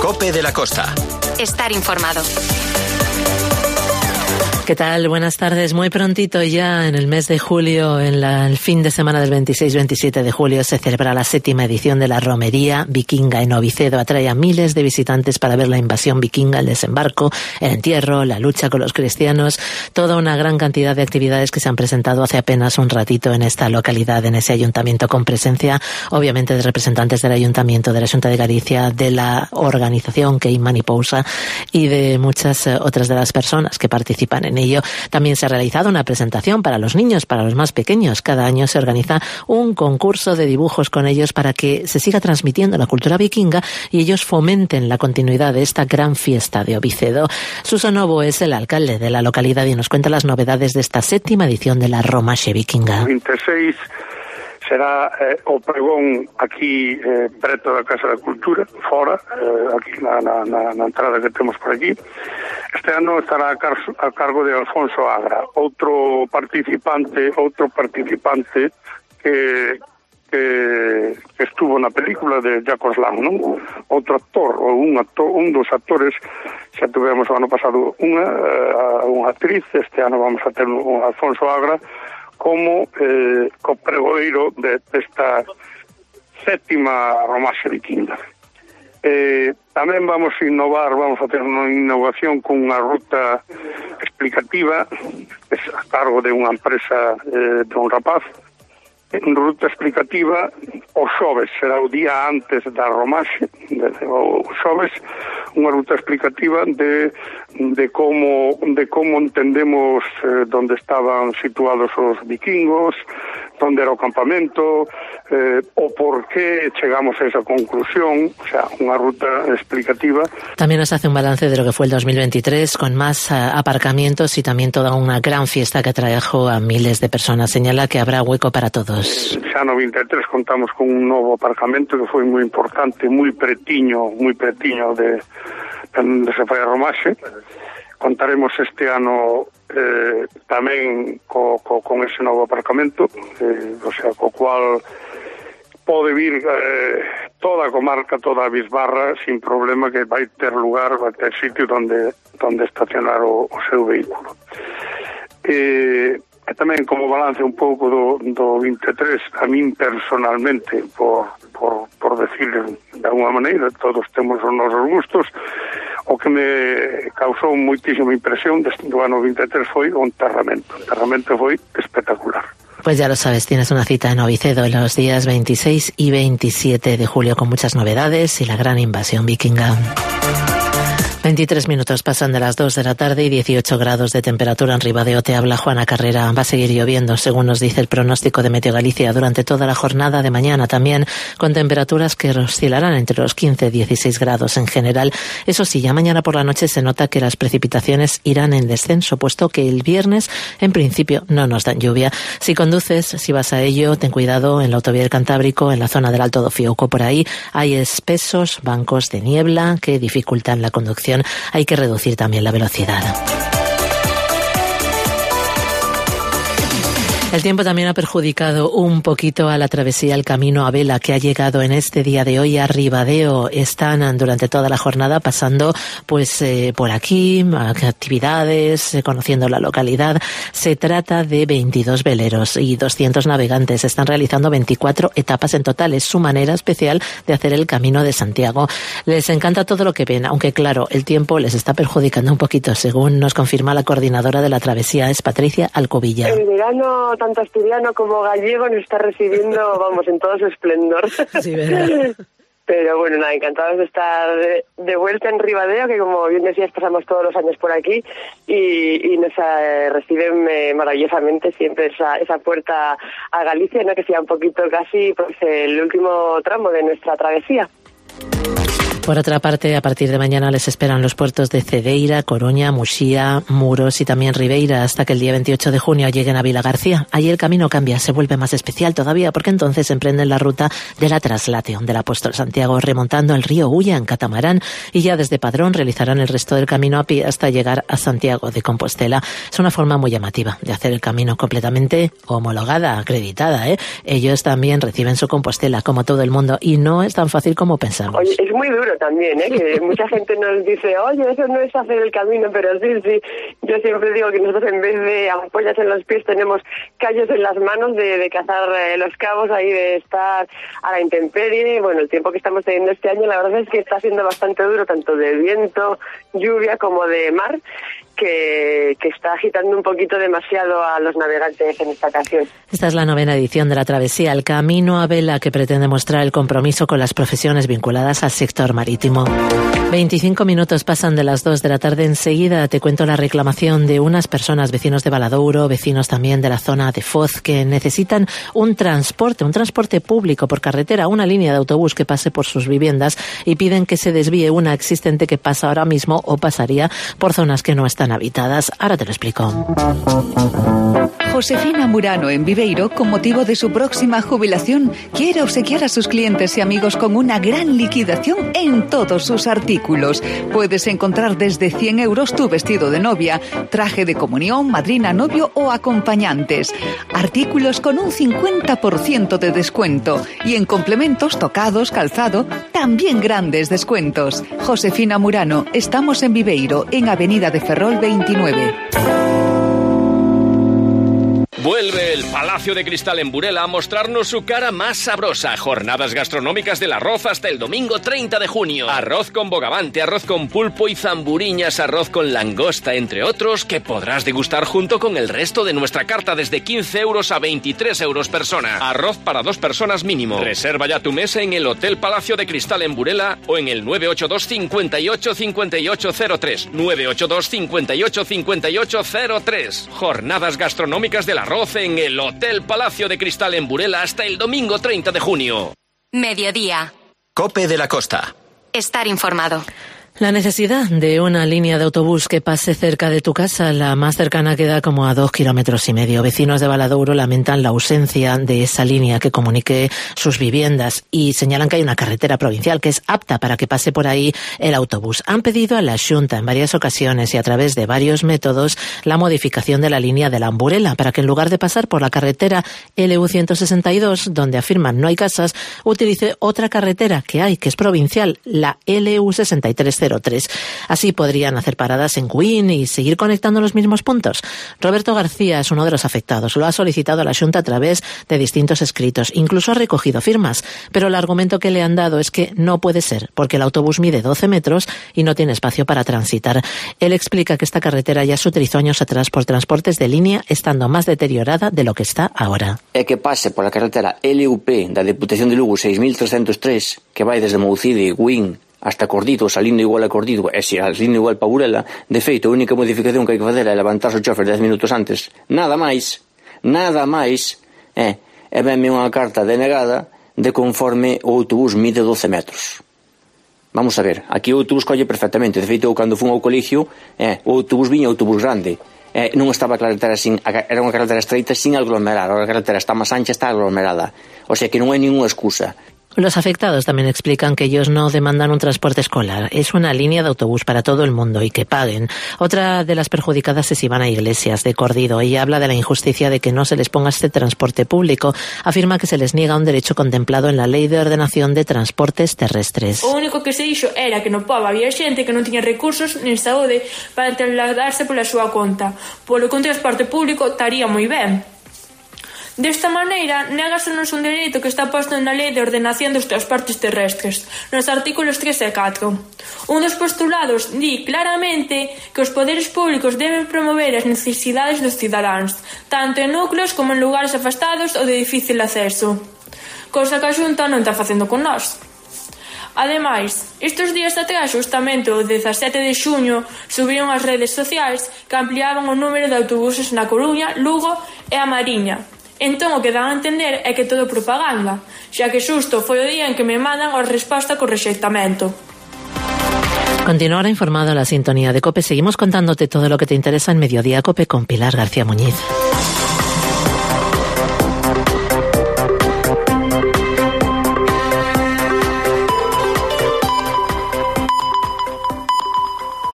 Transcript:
COPE de la Costa. Estar informado. ¿Qué tal? Buenas tardes. Muy prontito ya en el mes de julio, el fin de semana del 26-27 de julio, se celebra la 7ª edición de la Romería Vikinga en Ovicedo. Atrae a miles de visitantes para ver la invasión vikinga, el desembarco, el entierro, la lucha con los cristianos, toda una gran cantidad de actividades que se han presentado hace apenas un ratito en esta localidad, en ese ayuntamiento, con presencia obviamente de representantes del ayuntamiento, de la Xunta de Galicia, de la organización Key Manipousa y de muchas otras de las personas que participan en ello. También se ha realizado una presentación para los niños, para los más pequeños. Cada año se organiza un concurso de dibujos con ellos para que se siga transmitiendo la cultura vikinga y ellos fomenten la continuidad de esta gran fiesta de Ovicedo. Suso Novo es el alcalde de la localidad y nos cuenta las novedades de esta 7ª edición de la Romaxe Vikinga. 26 será o pregón aquí preto da Casa da Cultura, fora, aquí na entrada que temos por aquí. Este ano estará a cargo de Alfonso Agra, outro participante que estuvo na película de Jacques Lang, non? Outro actor, ou un dos actores. Xa tuvemos o ano pasado unha actriz, este ano vamos a ter un Alfonso Agra como copregoeiro desta 7ª Romaxe Vikinga. Tamén vamos a innovar, vamos a ter unha innovación con unha ruta explicativa a cargo de unha empresa de un rapaz. Ruta explicativa o xoves, será o día antes da Romaxe, o xoves, unha ruta explicativa de como entendemos donde estaban situados os vikingos, donde era o campamento, o por qué chegamos a esa conclusión, o sea, unha ruta explicativa. También nos hace un balance de lo que fue el 2023, con más aparcamientos y también toda una gran fiesta que atrajo a miles de personas. Señala que habrá hueco para todos. Xa no 23 contamos con un novo aparcamento que foi moi importante, moi pretiño de onde se fai a Romaxe. Contaremos este ano tamén con ese novo aparcamento, o sea, co cual pode vir toda a comarca, toda a Bisbarra sin problema, que vai ter lugar, vai ter sitio donde estacionar o seu vehículo. E tamén como balance un pouco do 23, a min personalmente, por decirle de alguma maneira, todos temos os nosos gustos, o que me causou moitísima impresión do ano 23 foi o enterramento. O enterramento foi espectacular. Pues ya lo sabes, tienes una cita en Ovicedo los días 26 y 27 de julio con muchas novedades y la gran invasión vikinga. 23 minutos pasan de las 2 de la tarde y 18 grados de temperatura en Ribadeo. Te habla Juana Carrera. Va a seguir lloviendo, según nos dice el pronóstico de Meteo Galicia, durante toda la jornada de mañana, también con temperaturas que oscilarán entre los 15 y 16 grados en general. Eso sí, ya mañana por la noche se nota que las precipitaciones irán en descenso, puesto que el viernes, en principio, no nos dan lluvia. Si conduces, si vas a ello, ten cuidado en la autovía del Cantábrico, en la zona del Alto do Fiouco. Por ahí hay espesos bancos de niebla que dificultan la conducción. Hay que reducir también la velocidad. El tiempo también ha perjudicado un poquito a la travesía, el camino a vela que ha llegado en este día de hoy a Ribadeo. Están durante toda la jornada pasando por aquí, actividades, conociendo la localidad. Se trata de 22 veleros y 200 navegantes. Están realizando 24 etapas en total. Es su manera especial de hacer el Camino de Santiago. Les encanta todo lo que ven, aunque claro, el tiempo les está perjudicando un poquito, según nos confirma la coordinadora de la travesía, es Patricia Alcobilla. El verano, tanto asturiano como gallego, nos está recibiendo, vamos, en todo su esplendor. Sí, ¿verdad? Pero bueno, nada, encantados de estar de vuelta en Ribadeo, que como bien decías, pasamos todos los años por aquí y nos reciben maravillosamente siempre esa puerta a Galicia, ¿no? Que sea un poquito casi pues el último tramo de nuestra travesía. Por otra parte, a partir de mañana les esperan los puertos de Cedeira, Coruña, Muxía, Muros y también Ribeira, hasta que el día 28 de junio lleguen a Vilagarcía. Allí el camino cambia, se vuelve más especial todavía, porque entonces emprenden la ruta de la Traslación del Apóstol Santiago, remontando el río Ulla en catamarán, y ya desde Padrón realizarán el resto del camino a pie hasta llegar a Santiago de Compostela. Es una forma muy llamativa de hacer el camino, completamente homologada, acreditada, ¿eh? Ellos también reciben su Compostela, como todo el mundo, y no es tan fácil como pensamos. Oye, es muy duro, camino también, que mucha gente nos dice, oye, eso no es hacer el camino, pero sí, yo siempre digo que nosotros en vez de ampollas en los pies tenemos callos en las manos de cazar los cabos ahí, de estar a la intemperie. Bueno, el tiempo que estamos teniendo este año la verdad es que está siendo bastante duro, tanto de viento, lluvia como de mar, que está agitando un poquito demasiado a los navegantes en esta ocasión. Esta es la 9ª edición de la travesía El Camino a Vela, que pretende mostrar el compromiso con las profesiones vinculadas al sector marítimo. 25 minutos pasan de las 2 de la tarde. Enseguida te cuento la reclamación de unas personas, vecinos de Valadouro, vecinos también de la zona de Foz, que necesitan un transporte público por carretera, una línea de autobús que pase por sus viviendas, y piden que se desvíe una existente que pasa ahora mismo o pasaría por zonas que no están habitadas. Ahora te lo explico. Josefina Murano, en Viveiro, con motivo de su próxima jubilación, quiere obsequiar a sus clientes y amigos con una gran liquidación en todos sus artículos. Puedes encontrar desde 100 euros tu vestido de novia, traje de comunión, madrina, novio o acompañantes. Artículos con un 50% de descuento. Y en complementos, tocados, calzado, también grandes descuentos. Josefina Murano, estamos en Viveiro, en Avenida de Ferrol 29. Vuelve el Palacio de Cristal en Burela a mostrarnos su cara más sabrosa. Jornadas gastronómicas del arroz hasta el domingo 30 de junio. Arroz con bogavante, arroz con pulpo y zamburiñas, arroz con langosta, entre otros, que podrás degustar junto con el resto de nuestra carta desde 15 euros a 23 euros persona. Arroz para 2 personas mínimo. Reserva ya tu mesa en el Hotel Palacio de Cristal en Burela o en el 982 58 5803. 982 58 5803. Jornadas gastronómicas del arroz en el Hotel Palacio de Cristal en Burela hasta el domingo 30 de junio. Mediodía. COPE de la Costa. Estar informado. La necesidad de una línea de autobús que pase cerca de tu casa, la más cercana queda como a 2,5 kilómetros. Vecinos de Valadouro lamentan la ausencia de esa línea que comunique sus viviendas y señalan que hay una carretera provincial que es apta para que pase por ahí el autobús. Han pedido a la Xunta en varias ocasiones y a través de varios métodos la modificación de la línea de la Amburela para que en lugar de pasar por la carretera LU162, donde afirman no hay casas, utilice otra carretera que hay, que es provincial, la LU6303. Así podrían hacer paradas en Cuín y seguir conectando los mismos puntos. Roberto García es uno de los afectados. Lo ha solicitado a la Xunta a través de distintos escritos. Incluso ha recogido firmas. Pero el argumento que le han dado es que no puede ser, porque el autobús mide 12 metros y no tiene espacio para transitar. Él explica que esta carretera ya se utilizó años atrás por transportes de línea, estando más deteriorada de lo que está ahora. É que pase por la carretera LUP da Deputación de Lugo 6303, que vai desde Moucide, Guín, hasta Cordido, salindo igual a Cordido, e se salindo igual para Burela. De feito, a única modificación que hai que fazer é levantarse o chofer 10 minutos antes. Nada máis, e venme unha carta denegada de conforme o autobús mide 12 metros. Vamos a ver, aquí o autobús colle perfectamente. De feito, eu cando fun ao colegio, o autobús viña autobús grande. Non estaba a carretera era unha carretera estreita sin aglomerar. A carretera está máis ancha, está aglomerada. O sea que non hai ninguna excusa. Los afectados también explican que ellos no demandan un transporte escolar, es una línea de autobús para todo el mundo y que paguen. Otra de las perjudicadas es Ivana Iglesias, de Cordido. Ella habla de la injusticia de que no se les ponga este transporte público. Afirma que se les niega un derecho contemplado en la Lei de Ordenación de Transportes Terrestres. O único que se dixo era que no pobo había xente que non tiña recursos nin saúde para trasladarse pola súa conta, polo que un transporte público estaría moi ben. Desta maneira, négasenos un dereito que está posto na Lei de Ordenación dos Transportes Terrestres, nos artículos 3 e 4. Un dos postulados di claramente que os poderes públicos deben promover as necesidades dos cidadáns, tanto en núcleos como en lugares afastados ou de difícil acceso, cosa que a Xunta non está facendo con nós. Ademais, estes días atrás, justamente o 17 de xuño, subiron as redes sociais que ampliaban o número de autobuses na Coruña, Lugo e a Mariña. Entón o que dan a entender é que todo propaganda, xa que xusto foi o día en que me mandan a resposta co rexeitamento. Continúa ahora informado a la sintonía de COPE. Seguimos contándote todo lo que te interesa en Mediodía COPE con Pilar García Muñiz.